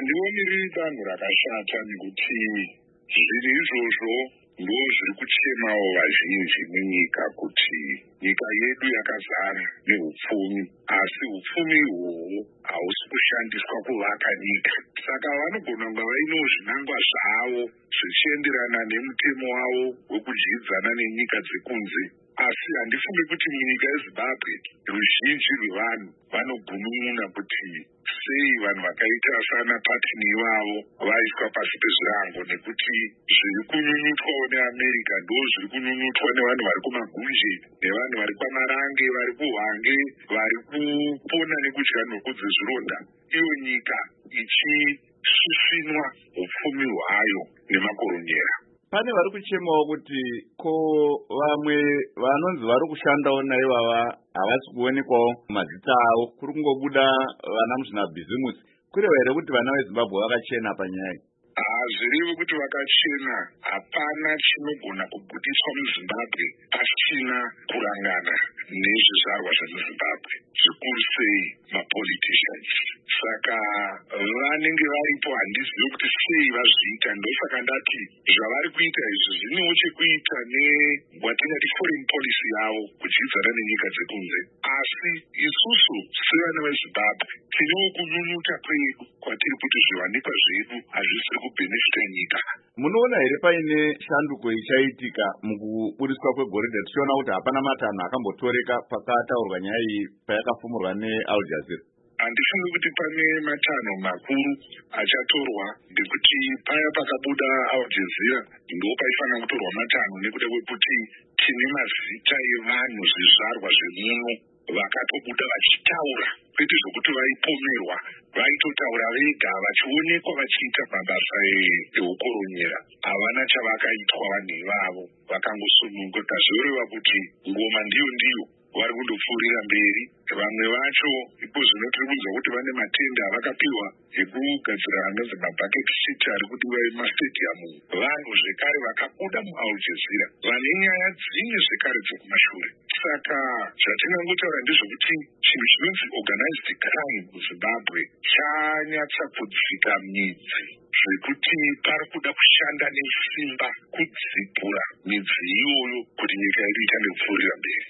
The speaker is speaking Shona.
Handivoni riri danho rakashata nekuti zviri izvozvo ndo zviri kuchemawo vazhinji munyika kuti nyika yedu yakazara nehupfumi, asi hupfumi ihwohwo hausi kushandiswa kuvaka nyika. Saka vanogona kunge vaino zvinangwa zvavo zvichienderana nemutemo wavo wekudyidzana nenyika dzekunze. Asi handifungi kuti munyika yeZimbabwe ruzhinji rwevanhu vanogunun'una kuti sei vanhu vakaita sana Patini ivavo vaiswa pasi pezvirango, nekuti zviri kunyunyutwawo neAmerica ndo zviri kunyunyutwa nevanhu vari kumagunje, nevanhu vari kwaMarange, vari kuHwange, vari kupona nekudya nhoko dzezvironda, iyo nyika ichisvisvinwa hupfumi hwayo nemakoronyera. Pane vari kuchemawo kuti ko vamwe vanonzi vari kushandawo naivava havasi kuonekwawo mazita avo, kuri kungobuda vana muzvinabhizimusi. Kureva here kuti vana veZimbabwe vakachena panyaya iyi? Zvirivo kuti vakachena. Hapana chinogona kubudiswa muZimbabwe pasina kurangana nezvizvarwa zvemuZimbabwe, zvikuru sei mapoliticians. Saka vanenge varipo, handizivi kuti sei vazviita. Ndosaka ndati zvavari kuita izvi zvinewo chekuita newatingati foreign policy yavo, kudyidzana nenyika dzekunze. Asi isusu sevana veZimbabwe tinewo kunyunyuta kwedu kwatiri kuti zviwanikwa zvedu hazvisiri kubhenefita nyika. Munoona here paine shanduko ichaitika mukubudiswa kwegoridhe, tichiona kuti hapana matanho akambotoreka pakataurwa nyaya iyi payakafumurwa neAl Jazeera? Handifungi kuti pane matanho makuru achatorwa, ndekuti paya pakabuda Al Jazeera ndo paifanira kutorwa matanho, nekuda kwekuti tine mazita evanhu zvizvarwa zvemuno vakatobuda vachitaura, kwete zvokuti vaipomerwa, vaitotaura vega vachionekwa vachiita mabasa eukoronyera. Havana chavakaitwa vanhu ivavo, vakangosununguka. Zvoreva kuti ngoma ndiyo vari kundopfuurira mberi. Vamwe vacho ipo zvino tiri kunzwa kuti vane matenda avakapiwa ekugadzira anozi mabhaket shiti ari kudiwa emastadium. Vanhu zvekare vakabuda muAl Jazeera vane nyaya dzimwe zvekare dzekumashure. Saka zvatingangotaura ndezvokuti chinhu chinonzi organized crime muZimbabwe chanyatsa kudzika midzi, zvekuti pari kuda kushanda nesimba kudzipura midzi iyoyo kuti nyika yedu itange kupfuurira mberi.